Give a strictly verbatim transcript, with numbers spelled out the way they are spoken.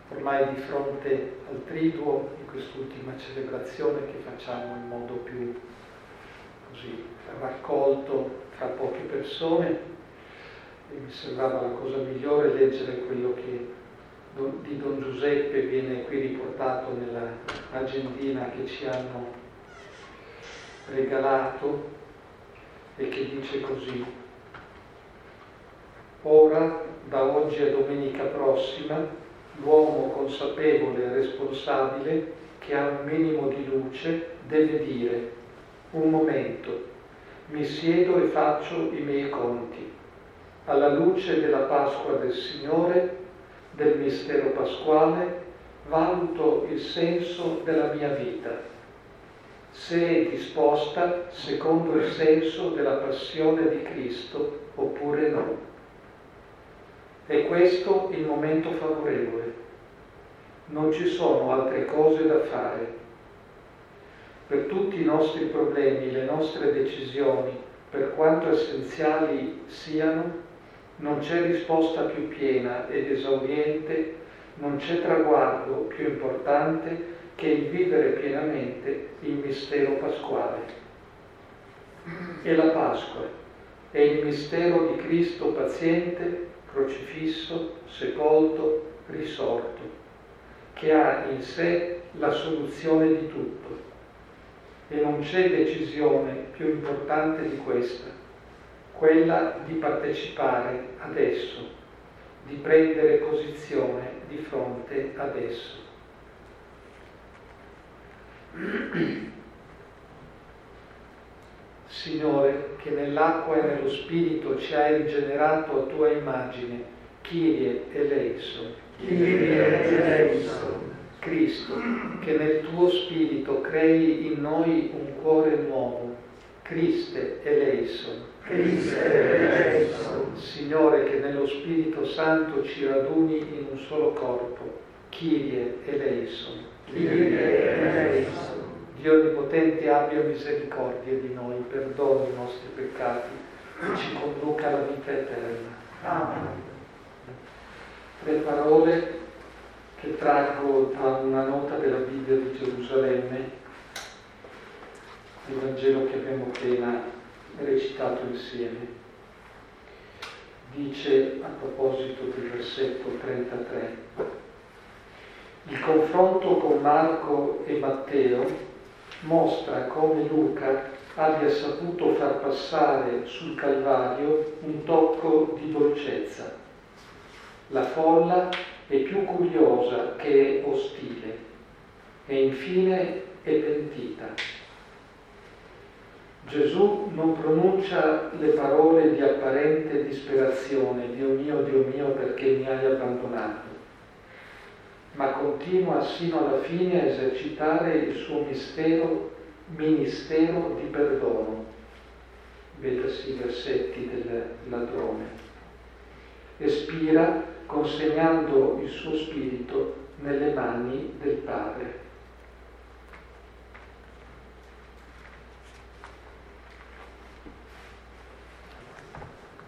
ormai di fronte al triduo, in quest'ultima celebrazione che facciamo in modo più così raccolto fra poche persone, e mi sembrava la cosa migliore leggere quello che di Don Giuseppe viene qui riportato nella agendina che ci hanno regalato e che dice così: ora, da oggi a domenica prossima, l'uomo consapevole e responsabile che ha un minimo di luce deve dire: un momento, mi siedo e faccio i miei conti, alla luce della Pasqua del Signore, del mistero pasquale, valuto il senso della mia vita, se è disposta secondo il senso della passione di Cristo oppure no. È questo il momento favorevole. Non ci sono altre cose da fare. Per tutti i nostri problemi, le nostre decisioni, per quanto essenziali siano, non c'è risposta più piena ed esauriente, non c'è traguardo più importante che il vivere pienamente il mistero pasquale. E la Pasqua è il mistero di Cristo paziente, crocifisso, sepolto, risorto, che ha in sé la soluzione di tutto. E non c'è decisione più importante di questa, quella di partecipare ad esso, di prendere posizione di fronte ad esso. Signore, che nell'acqua e nello Spirito ci hai rigenerato a tua immagine, Kyrie eleison. Kyrie eleison. Cristo, che nel tuo Spirito crei in noi un cuore nuovo, Christe eleison. Christe eleison. Signore, che nello Spirito Santo ci raduni in un solo corpo, Kyrie eleison. Kyrie eleison. Dio Onnipotente abbia misericordia di noi, perdoni i nostri peccati e ci conduca alla vita eterna. Amen. Le parole che traggo da una nota della Bibbia di Gerusalemme, il Vangelo che abbiamo appena recitato insieme. Dice a proposito del versetto trentatré: il confronto con Marco e Matteo mostra come Luca abbia saputo far passare sul Calvario un tocco di dolcezza. La folla è più curiosa che è ostile e infine è pentita. Gesù non pronuncia le parole di apparente disperazione, Dio mio, Dio mio, perché mi hai abbandonato, ma continua sino alla fine a esercitare il suo mistero, ministero di perdono. Vedasi i versetti del ladrone. Espira consegnando il suo spirito nelle mani del Padre.